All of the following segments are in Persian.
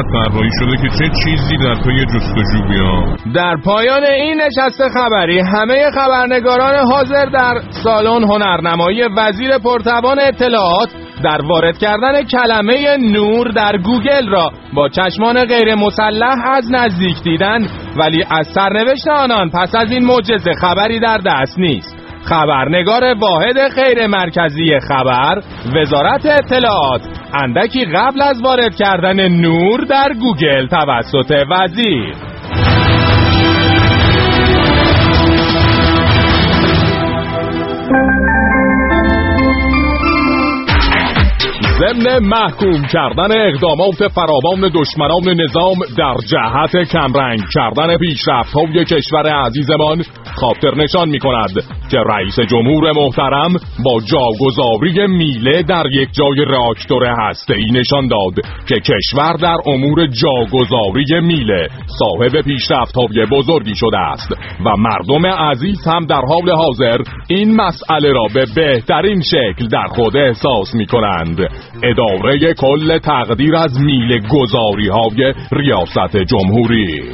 طراحی شده که چه چیزی در پی جستجو بیام. در پایان این نشست خبری همه خبرنگاران حاضر در سالن هنرنمایی وزیر پرتوان اطلاعات در وارد کردن کلمه نور در گوگل را با چشمان غیر مسلح از نزدیک دیدند، ولی از سرنوشت آنان پس از این معجزه خبری در دست نیست. خبرنگار واحد غیر مرکزی خبر، وزارت اطلاعات، اندکی قبل از وارد کردن نور در گوگل توسط وزیر. ضمن محکوم کردن اقدامات فراوان دشمنان نظام در جهت کمرنگ کردن پیشرفت‌های کشور عزیزمان، خاطر نشان می‌کند که رئیس جمهور محترم با جاگذاری میله در یک جای راکتور هسته‌ای نشان داد که کشور در امور جاگذاری میله صاحب پیشرفت‌های بزرگی شده است و مردم عزیز هم در حال حاضر این مسئله را به بهترین شکل در خود احساس می‌کنند. اداره کل تقدیر از میله گذاری‌های ریاست جمهوری.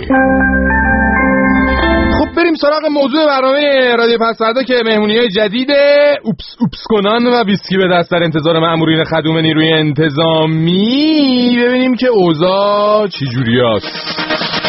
خب بریم سراغ موضوع برنامه رادیو پس‌فردا که مهمونی‌های جدید اوپس کنان و ویسکی به دست در انتظار مأمورین خدوم نیروی انتظامی. ببینیم که اوضاع چی جوری است.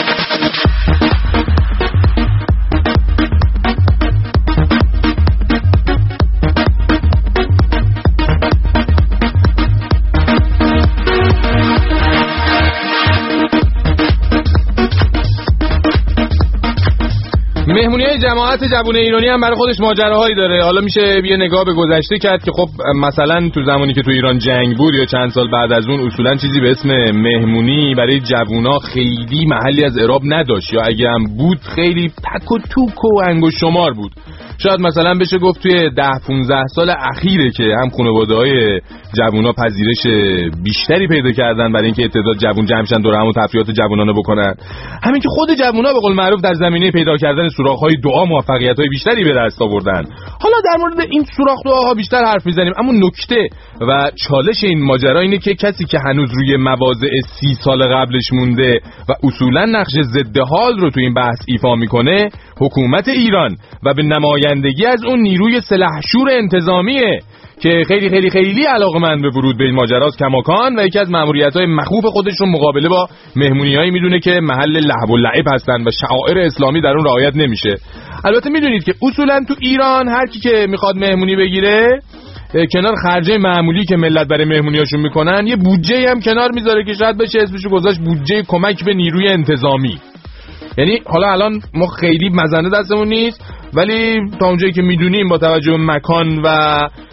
مهمونی‌های جماعت جوان ایرانی هم برای خودش ماجراهایی داره. حالا میشه یه نگاه به گذشته کرد که خب مثلا تو زمانی که تو ایران جنگ بود یا چند سال بعد از اون اصولا چیزی به اسم مهمونی برای جوونا خیلی محلی از اعراب نداشت، یا اگه هم بود خیلی تک و توک و انگشت شمار بود. شاید مثلا بشه گفت توی 10-15 سال اخیره که هم خانواده‌های جوونا پذیرش بیشتری پیدا کردن برای اینکه تعداد جوون جمع شن دور هم و تفریحات جوونانه بکنن. همین که خود جوونا به قول معروف در زمینه پیدا کردن سوراخ‌های دعا موفقیت‌های بیشتری به دست آوردن. حالا در مورد این سوراخ دعاها بیشتر حرف می‌زنیم، اما نکته و چالش این ماجرا اینه که کسی که هنوز روی مواضع 30 سال قبلش مونده و اصولاً نقش ضد حال رو تو این بحث ایفا می‌کنه حکومت ایران و به نمایندگی از اون نیروی سلحشور انتظامیه که خیلی خیلی خیلی علاقه‌مند به ورود به این ماجراست کماکان و یکی از مأموریت‌های مخوف خودش رو مقابله با مهمونی‌هایی میدونه که محل لهو و لعب هستن و شعائر اسلامی در اون رعایت نمیشه. البته میدونید که اصولاً تو ایران هر کی که میخواد مهمونی بگیره کنار خرجه معمولی که ملت برای مهمونیاشون میکنن یه بودجه هم کنار میذاره که شاید بشه اسمشو گذاشت بودجه کمک به نیروی انتظامی. یعنی حالا الان ما خیلی مزنه دستمون نیست، ولی تا اونجایی که میدونیم با توجه به مکان و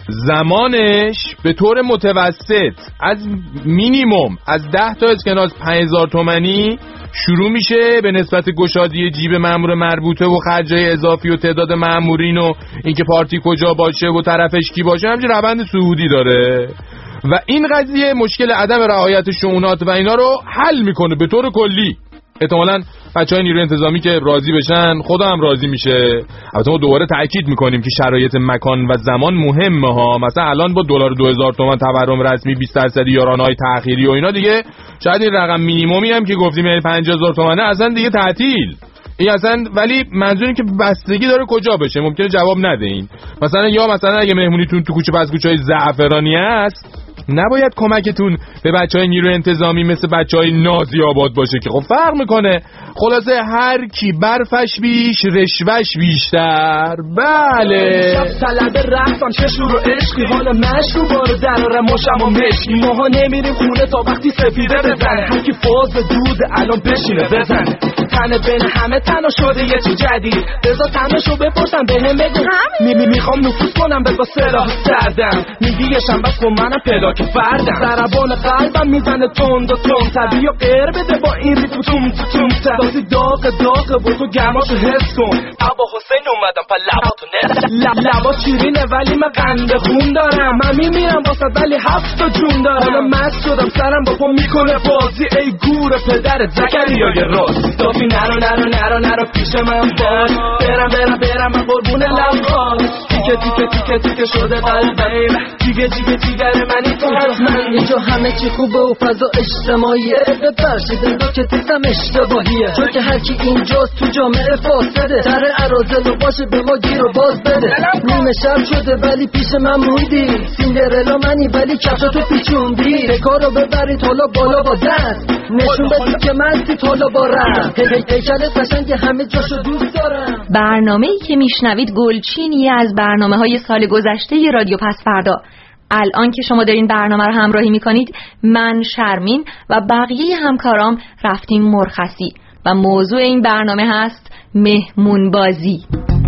زمانش به طور متوسط از مینیمم از 10 تا اسکناس 5000 تومانی شروع میشه به نسبت گشادی جیب مأمور مربوطه و خرجای اضافی و تعداد مأمورین و اینکه پارتی کجا باشه و طرفش کی باشه. همچنین روند صعودی داره و این قضیه مشکل عدم رعایت شؤونات و اینا رو حل میکنه به طور کلی. احتمالاً بچهای نیروی انتظامی که راضی بشن خدا هم راضی میشه. البته ما دوباره تاکید میکنیم که شرایط مکان و زمان مهمه ها. مثلا الان با دلار 2000 تومان تورم رسمی 20% یارانه‌های تأخیری و اینا دیگه شاید این رقم مینیممی هم که گفتیم یعنی 50000 تومانه اصلا دیگه تعطیل این اصلا. ولی منظور این که بستگی داره کجا بشه، ممکنه جواب نده این. مثلا اگه مهمونیتون تو کوچه پس کوچه‌های زعفرانی است نباید کمکتون به بچهای نیروی انتظامی مثل بچهای نازی آباد باشه که خب فرق میکنه. خلاصه هر کی برفش بیش رشوهش بیشتر. بله طلب رفتم ششور و عشقی حالا مشروع بارو دراره مشم و مشکی ماها نمیریم خونه تا وقتی سفیده بزنه هر کی فاز دوده الان بشینه بزنه تنه بین همه تنها شده یه چی جدید بذار تنشو بپرسم بهم بگو میخوام نفوذ کنم به با سلاح سردم میگی یه شنبه کن منم پیدا که فردم ضربان قلبم میزنه تند و تند طبیعی و غیر بده با این ریتم توم توم تازی داغ با تو گرماشو حس کن ابا حسین اومدم پا لباتو لبا شیرینه ولی من قند خون دارم من میمیرم واسه ولی 7 جون دارم حالا مست شدم سرم با پا میکنه بازی ای گور پدرت زکریای راست دافی نرو پیش من باز برم من قربون لباس تیکه شده قلبم جیگه جیگر منی تو حتما اینجا همه چی خوبه و فضا اجتماعیه ببخشید این که تیزم اشتباهیه چون که هرکی اینجاست تو جامعه فاسده در عراضل و باشه به ما گیر و باز بده نیمه شب شده ولی پیش من موندی سیندرلا منی ولی کفشا تو پیچوندی بکارو ببرید حالا بالا با دست نشون بدی که مستی حالا با رفت هیکلت قشنگ همه جاشو دوست دارم. برنامه‌ای که میشنوید گلچینی از برنامه‌های سال گذشته رادیو پس فردا. الان که شما دارین برنامه رو همراهی میکنید من شرمین و بقیه همکارام رفتیم مرخصی و موضوع این برنامه هست مهمون بازی.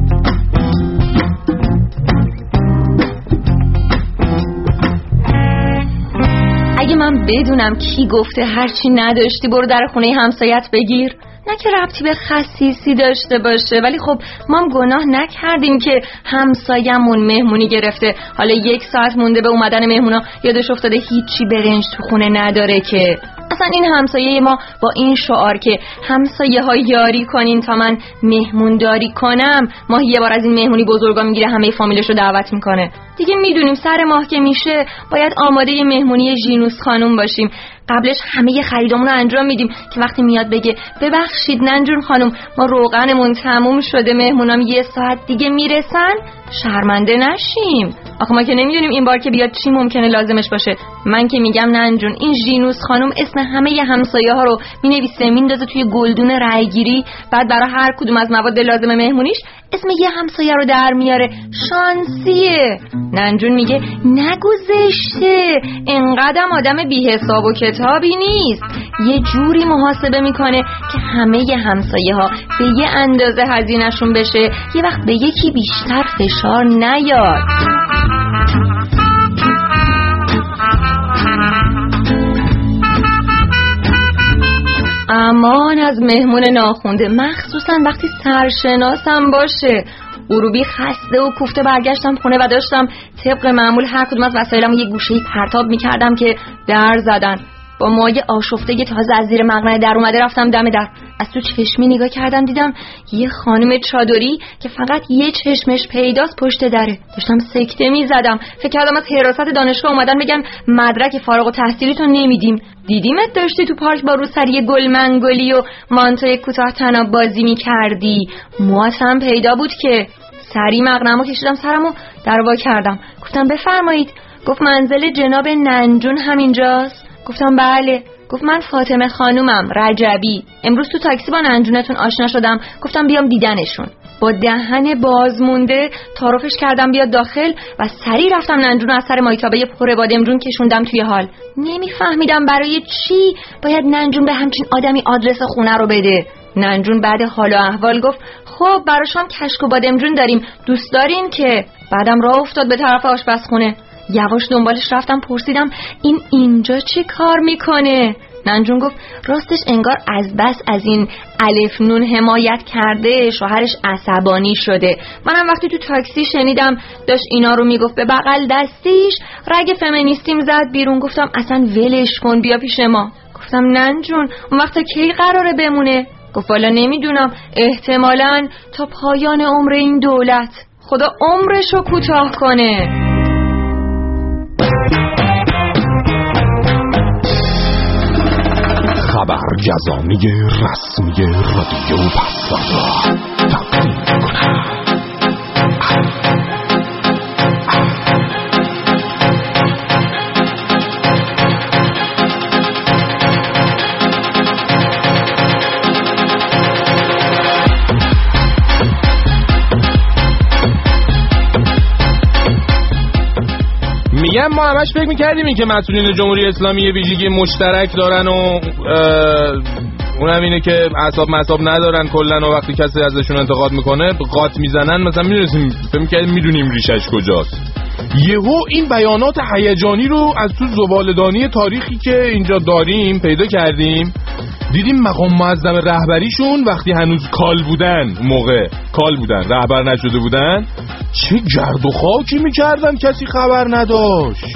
اگه من بدونم کی گفته هرچی نداشتی برو در خونه همسایت بگیر، نه که ربطی به خسیسی داشته باشه، ولی خب ما هم گناه نکردیم که همسایمون مهمونی گرفته، حالا 1 ساعت مونده به اومدن مهمونا یادش افتاده هیچی برنج تو خونه نداره که. اصلا این همسایه ما با این شعار که همسایه ها یاری کنین تا من مهمون داری کنم، ماهی 1 بار از این مهمونی بزرگا میگیره همه فامیلشو دعوت میکنه. دیگه میدونیم سر ماه که میشه باید آماده مهمونی ژینوس خانم باشیم. قبلش همه خریدامون رو انجام میدیم که وقتی میاد بگه ببخشید ننجون خانم ما روغنمون تموم شده مهمونام 1 ساعت دیگه میرسن شرمنده نشیم. آخه ما که نمیدونیم این بار که بیاد چی ممکنه لازمش باشه. من که میگم ننجون این ژینوس خانم اسم همه همسایه ها رو مینویسه میندازه توی گلدون رایگیری، بعد برای هر کدوم از مواد لازم مهمونیش اسم یه همسایه رو در میاره. شانسیه. ننجون میگه نگو زشته، انقدرم آدم بی حساب و کتابی نیست. یه جوری محاسبه میکنه که همه همسایه ها به یه اندازه هزینه‌شون بشه، یه وقت به یکی بیشتر فشار نیاد. امان از مهمون ناخونده، مخصوصا وقتی سرشناسم باشه. غروبی خسته و کوفته برگشتم خونه و داشتم طبق معمول هر کدوم از وسایلمو یه گوشه‌ای پرتاب میکردم که در زدن. با موهای آشفته تازه از زیر مقنعه در اومده رفتم دم در. از تو چشمی نگاه کردم دیدم یه خانم چادری که فقط یه چشمش پیداست پشت دره. داشتم سکته میزدم. فکر کردم از حراست دانشگاه اومدن بگن مدرک فارغ التحصیلی تو نمیدیم. دیدیمت داشتی تو پارک با روسری گل منگلی و مانتوی کوتاه تناب بازی میکردی. موهات هم پیدا بود که. سری مقنعه‌مو کشیدم سرمو در وا کردم. گفتم بفرمایید. گفت منزل جناب ننجون همینجاست؟ گفتم بله. گفت من فاطمه خانومم رجبی، امروز تو تاکسی با ننجونتون آشنا شدم، گفتم بیام دیدنشون. با دهن باز مونده تعارفش کردم بیاد داخل و سریع رفتم ننجون از سر مایتابه پر بادمجون کشوندم توی حال. نمیفهمیدم برای چی باید ننجون به همچین آدمی آدرس خونه رو بده. ننجون بعد حال و احوال گفت خب برای شام کشک و بادمجون داریم، دوست دارین که؟ بعدم راه افتاد به طرف آشپزخونه. یواش دنبالش رفتم پرسیدم این اینجا چه کار میکنه؟ ننجون گفت راستش انگار از بس از این الف نون حمایت کرده شوهرش عصبانی شده. منم وقتی تو تاکسی شنیدم داشت اینا رو میگفت به بغل دستیش رگ فمینیستیم زد بیرون. گفتم اصلا ولش کن بیا پیش ما. گفتم ننجون اون وقت کی قراره بمونه؟ گفت والا نمیدونم، احتمالاً تا پایان عمر این دولت. خدا عمرشو کوتاه کنه. خبرگزاری رسمی رادیو پس فردا تقدیم می‌کند. میگم ما همش فکر میکردیم این که مسئولین جمهوری اسلامی ویژگی مشترک دارن و اونم اینه که اعصاب ندارن کلن و وقتی کسی ازشون انتقاد میکنه قاط میزنن. مثلا میدونیم فکر میکردیم میدونیم ریشش کجاست. یهو این بیانات هیجانی رو از تو زباله‌دانی تاریخی که اینجا داریم پیدا کردیم. دیدیم مقام معظم رهبریشون وقتی هنوز کال بودن، موقع کال بودن رهبر نشده بودن، چه گرد و خاکی میکردن کسی خبر نداشت.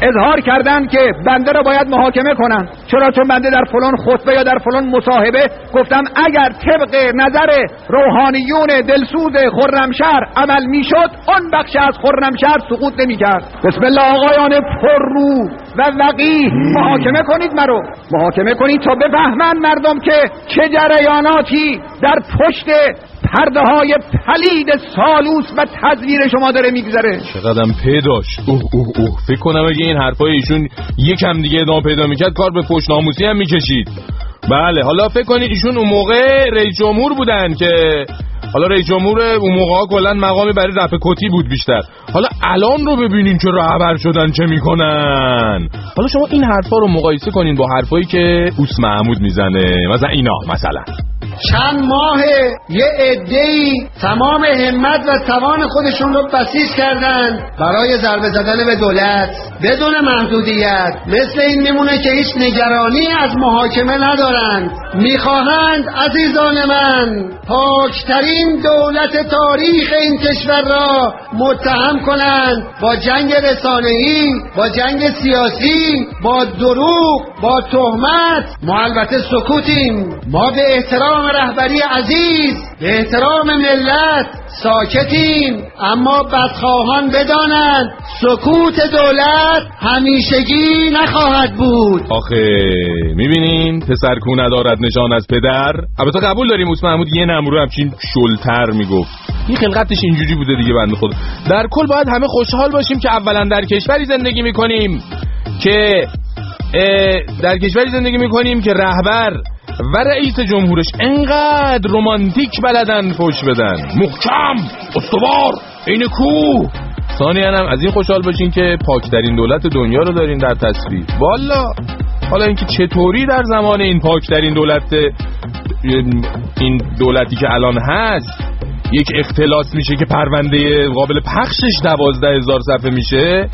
اظهار کردن که بنده را باید محاکمه کنن. چرا؟ چون بنده در فلان خطبه یا در فلان مصاحبه گفتم اگر طبق نظر روحانیون دلسوز خرمشهر عمل میشد اون بخش از خرمشهر سقوط نمیکرد. بسم الله آقایان پررو و وقیح، محاکمه کنید، مرو محاکمه کنید تا بفهمن مردم که چه جریاناتی در پشت پرده های پلید سالوس و تزویر شما داره میگذره. چقدرم پیداش. فکر کنم اگه این حرفای ایشون یکم دیگه ادامه پیدا میکرد کار به فحش ناموسی هم میکشید. بله، حالا فکر کنید ایشون اون موقع رئیس جمهور بودن که حالا رئیس جمهور اون موقع ها کلا مقامی برای رفع کتی بود بیشتر. حالا الان رو ببینین که رهبر شدن چه میکنن. حالا شما این حرفا رو مقایسه کنین با حرفایی که اوس محمود میزنه، مثلا اینا. مثلا چند ماه یه عده‌ای تمام همت و توان خودشون رو بسیج کردن برای ضربه زدن به دولت بدون محدودیت. مثل این میمونه که هیچ نگرانی از محاکمه ندارند. میخواهند عزیزان من پاکترین دولت تاریخ این کشور را متهم کنند با جنگ رسانه‌ای، با جنگ سیاسی، با دروغ، با تهمت. ما البته سکوتیم. ما به احترام رهبری عزیز، به احترام ملت ساکتیم، اما بدخواهان بدانند سکوت دولت همیشگی نخواهد بود. آخه میبینین پسر کو ندارد نشان از پدر. البته قبول داریم اوس محمود یه نمرو همچین شلتر میگفت. این خلقتش اینجوری بوده دیگه بنده خدا. در کل باید همه خوشحال باشیم که اولا در کشوری زندگی میکنیم که رهبر و رئیس جمهورش انقدر رومانتیک بلدن فوش بدن، محکم، استوار، این کوه. ثانیاً هم از این خوشحال باشین که پاکترین دولت دنیا رو دارین در تصویر. والا حالا اینکه چطوری در زمان این پاکترین دولت، این دولتی که الان هست، یک اختلاس میشه که پرونده قابل پخشش 12,000 صفحه میشه،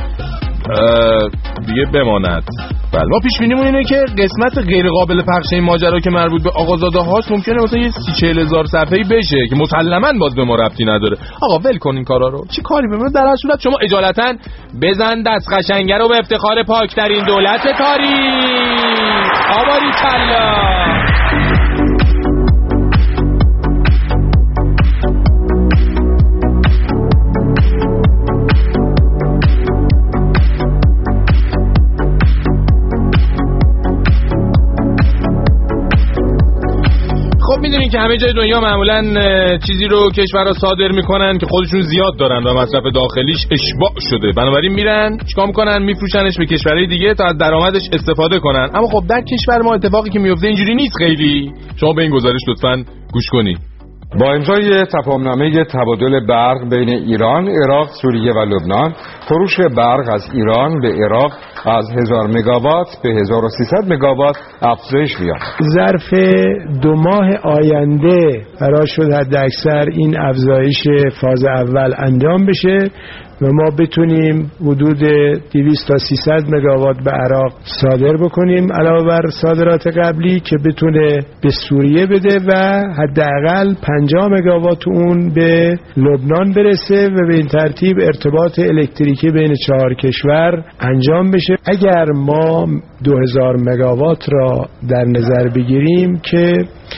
دیگه بماند. بله، ما پیش بینیمون اینه که قسمت غیر قابل پخش این ماجرا که مربوط به آقازاده هاست ممکنه مثلا یه 30-40,000 صفحه‌ای بشه که مسلماً باز به ما ربطی نداره. آقا ول کن این کارا رو. چی کاری بمونه؟ در هر صورت شما اجالتا بزن دست قشنگه رو به افتخار پاکترین دولت تاریخ. آباری کلا. میدونین که همه جای دنیا معمولا چیزی رو کشورها صادر میکنن که خودشون زیاد دارن و مصرف داخلیش اشباع شده، بنابراین میرن چیکار میکنن؟ میفروشنش به کشورهای دیگه تا از درآمدش استفاده کنن. اما خب در کشور ما اتفاقی که میفته اینجوری نیست خیلی. شما به این گزارش لطفاً گوش کنید. با امضای تفاهمنامه تبادل برق بین ایران، عراق، سوریه و لبنان، فروش برق از ایران به عراق از 1000 مگاوات به 1300 مگاوات افزایش یافت. ظرف 2 ماه آینده قرار شد حداکثر این افزایش فاز اول انجام بشه و ما بتونیم حدود 200 تا 300 مگاوات به عراق صادر بکنیم علاوه بر صادرات قبلی که بتونه به سوریه بده و حداقل 50 مگاوات اون به لبنان برسه و به این ترتیب ارتباط الکتریکی بین 4 کشور انجام بشه. اگر ما 2000 مگاوات را در نظر بگیریم که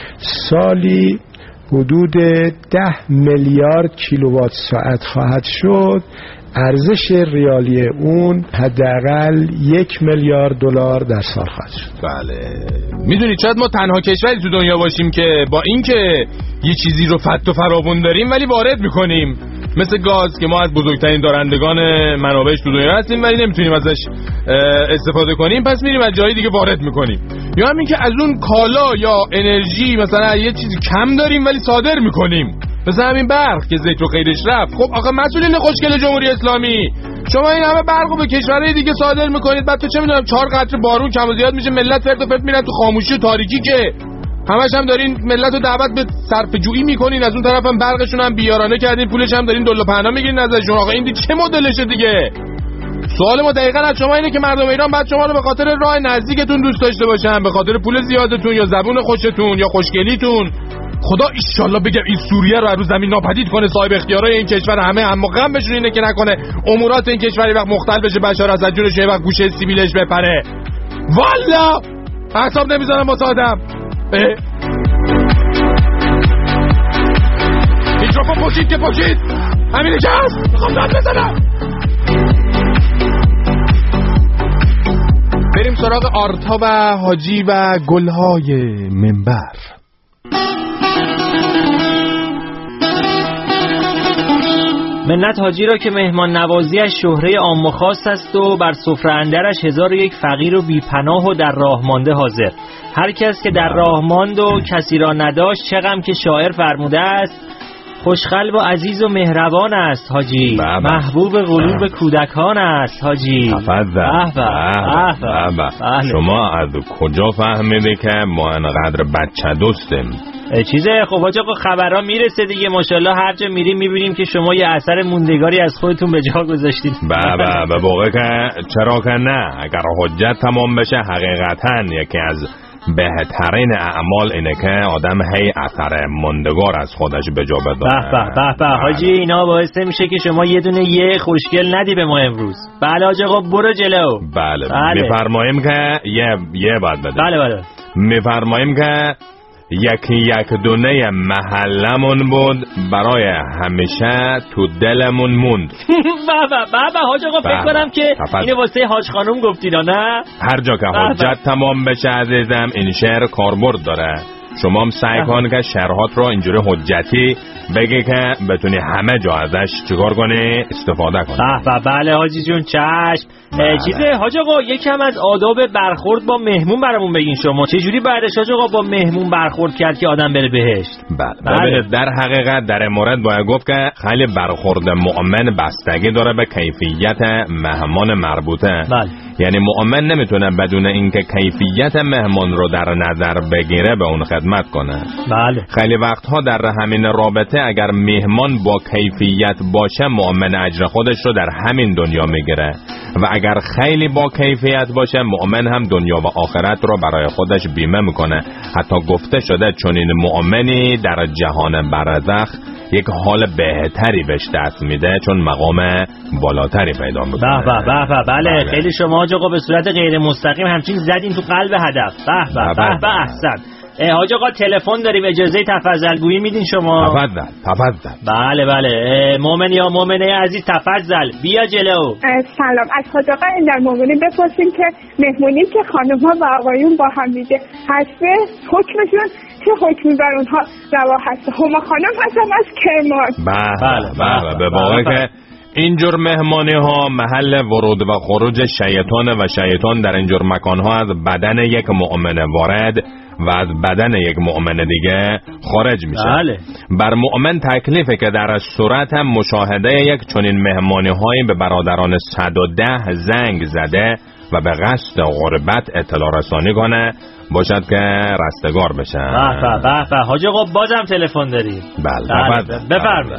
سالی حدود 10 میلیارد کیلووات ساعت خواهد شد، ارزش ریالی اون حداقل 1 میلیارد دلار در سال خواهد شد. بله، میدونید شاید ما تنها کشوری تو دنیا باشیم که با اینکه یه چیزی رو فت و فراوون داریم ولی وارد میکنیم، مثل گاز که ما از بزرگترین دارندگان منابعش تو دنیا هستیم ولی نمیتونیم ازش استفاده کنیم، پس میریم از جای دیگه وارد میکنیم. یا همین که از اون کالا یا انرژی مثلا یه چیزی کم داریم ولی صادر میکنیم، مثلا همین برق که ذکر و خیرش رفت. خب آقا مسئولین خوشگل جمهوری اسلامی، شما این همه برقو به کشورهای دیگه صادر میکنید، بعد تو چه میدونم 4 قطره بارون کم و زیاد میشه، ملت فرد و فرد میرن تو خاموشی و تاریکی که همش هم دارین ملت رو دعوت به صرفه جویی میکنین، از اون طرف هم برقشون هم بیارانه کردین، پولش هم دارین دلو پهنا میگیرین ازشون. آقا این چه مدلشه دیگه؟ سوال ما دقیقاً از شما اینه که مردم ایران بعد شما رو به خاطر راه نزدیکتون دوست داشته باشن، به خاطر پول زیادتون یا زبون خوشتون یا خوشگلیتون، خدا ایشالله بگم این سوریه رو رو زمین ناپدید کنه، صاحب اختیارای این کشور همه هم غم بشون، اینه که نکنه امورات این کشور یه وقت مختل بشه، بشار اسد جونش یه وقت گوشه سیبیلش بپره. والا اعصاب نمیذارم واسه آدم. میکروفون پوشید که پوشید، همینه که هست، میخوام داد بزنم. بریم سراغ آرتا و حاجی و گلهای منبر. منت حاجی را که مهمان نوازیش شهره عام و خاص است و بر سفره اندرش 1001 فقیر و بیپناه و در راه مانده حاضر. هر کس که در راه ماند و کسی را نداشت، چه غم که شاعر فرموده است، خوشقلب و عزیز و مهربان است حاجی، محبوب قلوب کودکان است حاجی. شما از کجا فهمیده که ما انقدر بچه دوستیم؟ چیزه خب حاج آقا، خبرها میرسه دیگه، ماشاءالله هر جا میریم میبینیم که شما یه اثر موندگاری از خودتون به جا گذاشتید. به واقع که چرا که نه، اگر حجت تمام بشه حقیقتا یکی از بهترین اعمال اینه که آدم هی اثر موندگار از خودش به جا بداره. به حاجی، اینا باعث میشه که شما یه دونه یه خوشگل ندی به ما امروز. بله حاج آقا، برو جلو. بله. میفرماییم که یه باید بده. بله. میفرماییم که یک دونه محلمون بود، برای همیشه تو دلمون موند. بابا حاج آقا، فکر کنم که اینو واسه حاج خانم گفتید نه؟ هر جا که حجت تمام بشه عزیزم، این شعر کاربرد داره. شما هم سعی کن که شعرهات رو اینجوری حجتی بگی که بتونی همه جا ازش چیکار کنی، استفاده کنی. بله حاجی جون، چشم. چیزه حاج آقا، یکم از آداب برخورد با مهمون برامون بگین. شما چجوری بعدش حاج آقا با مهمون برخورد کرد که آدم بره بهشت؟ بله. در حقیقت در مورد باید گفت که خیلی برخورد مؤمن بستگی داره به کیفیت مهمان مربوطه. بله. یعنی مؤمن نمیتونه بدون اینکه کیفیت مهمان رو در نظر بگیره به اون خدمت کنه. بله. خیلی وقتها در همین رابطه اگر مهمان با کیفیت باشه، مؤمن اجر خودش رو در همین دنیا میگیره، و اگر خیلی با کیفیت باشه، مؤمن هم دنیا و آخرت رو برای خودش بیمه میکنه. حتی گفته شده چون این مؤمنی در جهان برزخ یک حال بهتری بهش دست میده، چون مقام بالاتری پیدا میکنه. بله. خیلی شما حاج آقا به صورت غیر مستقیم همچین زدین تو قلب هدف. به احسن. حاج آقا تلفن داریم، اجازه تفضل گویی میدین شما؟ تفضل. بله. مومن یا مومنه عزیز، تفضل بیا جلو. سلام. از حاج آقا در مومنی بپرسیم که مهمونی که خانم ها و آقایون با هم دیگه هسته، حکمشون چه حکمی بر اونها روا هسته؟ هما خانم هستن از کرمان. بله. به واقع که اینجور مهمانی ها محل ورود و خروج شیطان، و شیطان در اینجور مکان ها از بدن یک مؤمن وارد و از بدن یک مؤمن دیگه خارج میشه. بله. بر مؤمن تکلیفه که در صورت هم مشاهده یک چنین مهمانی هایی به برادران 110 زنگ زده و به قصد غربت اطلاع رسانی کنه، باشد که رستگار بشه. به حاج آقا، بازم تلفن داری؟ بله. بفرمایید.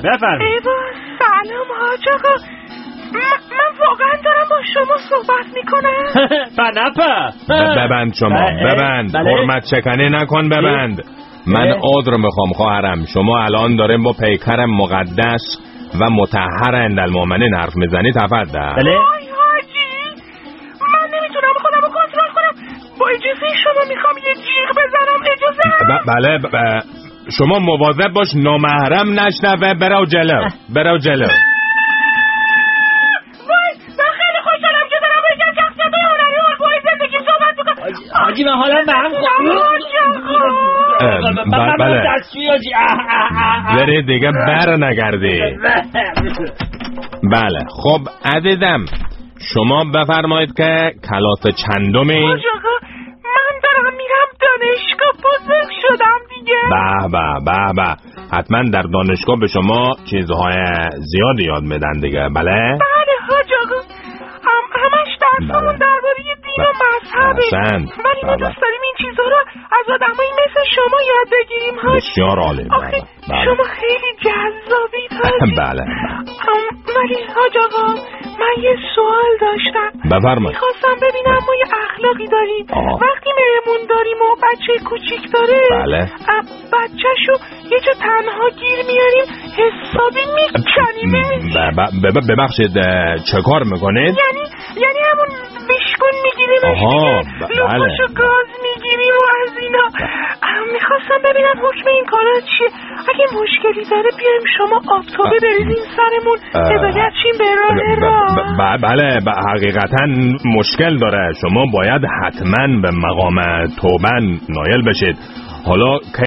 سلام حاج آقا، من واقعا دارم با شما صحبت میکنم. ببند شما. ببند. حرمت شکنی نکن. ببند. من عذر میخوام خواهرم، شما الان داریم با پیکر مقدس و مطهر اندالمؤمنین حرف میزنی. تفضل. بله. حاجی، من نمیتونم خودم رو کنترل کنم، با اجازه شما میخوام یه جیغ بزنم. اجازه؟ بله. شما مواظب باش نامحرم نشنوه. برو جلو. وای، من خیلی خوشحالم که دارم با یک شخصیت هنری الگوهای زندگی صحبت میکنم. حاجی، من حالم به هم بله دیگه بر نگردی. بله. خب عزیزم، شما بفرمایید که کلاس چندمی؟ من دارم میرم دانشگاه، بزرگ شدم دیگه. به حتما در دانشگاه به شما چیزهای زیادی یاد میدن دیگه. بله حاج آقا، همش درسمون درباره دین و مذهبه. ولی دوست داریم این چیزها رو از آدمایی مثل شما یاد بگیریم. بسیار عالی. شما خیلی جذابید. بله. ولی حاج آقا، من یه سوال داشتم. بفرمایید. میخواستم ببینم ما یه اخلاقی داریم وقتی مهمون داریم و بچه کوچیک داره بله. بچه‌شو یه جا تنها گیر میاریم حسابی میکنیمش. ببخشید چه کار میکنید؟ یعنی همون بشکن میگیریمش دیگه، لپاشو گاز میگیریم و از اینا. میخواستم ببینم حکم این کارا چیه. اگه مشکلی داره بیایم شما آفتابه بریزین سرمون هدایت چیم به راه. بله حقیقتا مشکل داره. شما باید حتما به مقام توبه نایل بشید. حالا